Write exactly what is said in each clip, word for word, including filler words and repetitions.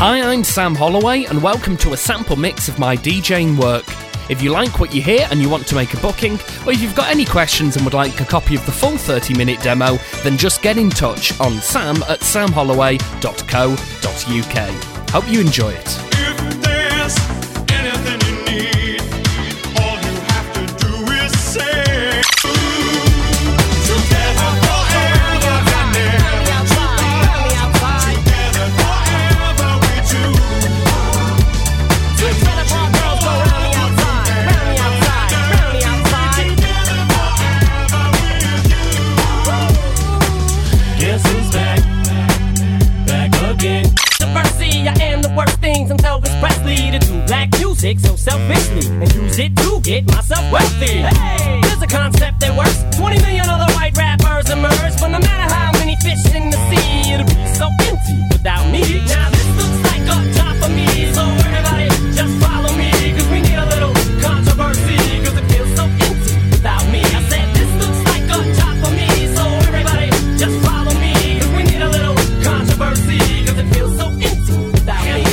Hi, I'm Sam Holloway, and welcome to a sample mix of my DJing work. If you like what you hear and you want to make a booking, or if you've got any questions and would like a copy of the full thirty minute demo, then just get in touch on sam at sam holloway dot co dot uk. Hope you enjoy it. So selfishly and use it to get myself wealthy. Hey, there's a concept that works. twenty million other white rappers emerge, but no matter how many fish in the sea, it'll be so empty without me. Now this looks like a job for me, so everybody just follow me, cause we need a little controversy, cause it feels so empty without me. I said this looks like a job for me, so everybody just follow me, cause we need a little controversy, cause it feels so empty without me.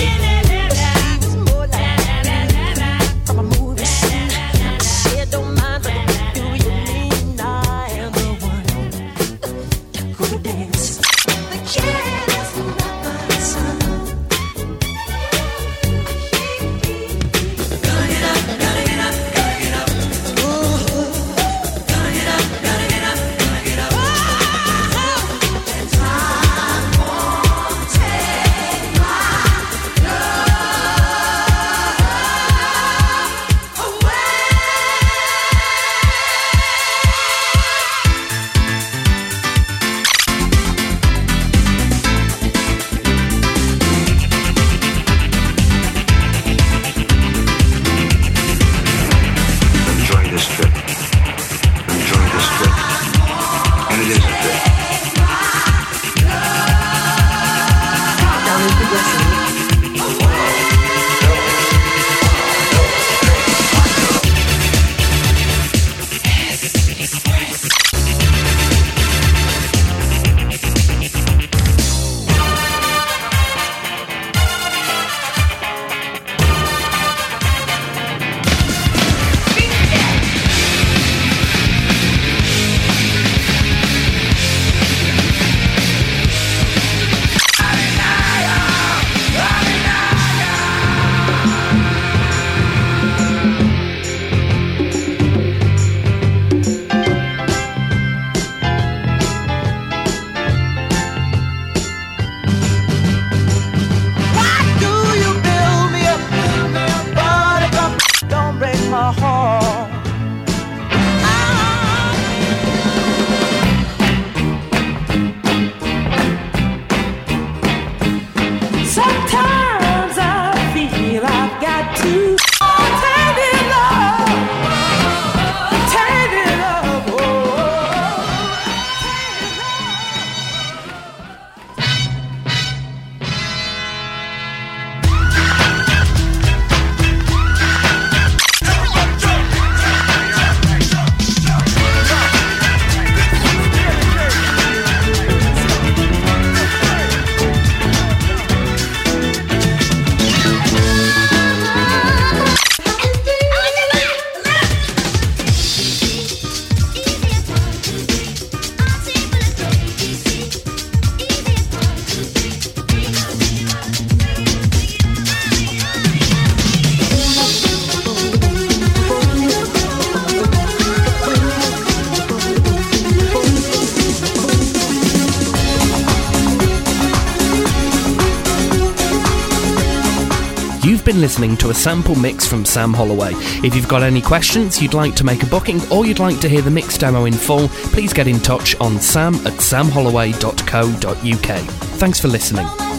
You've been listening to a sample mix from Sam Holloway. If you've got any questions, you'd like to make a booking, or you'd like to hear the mix demo in full, please get in touch on sam at sam holloway dot co dot uk. Thanks for listening.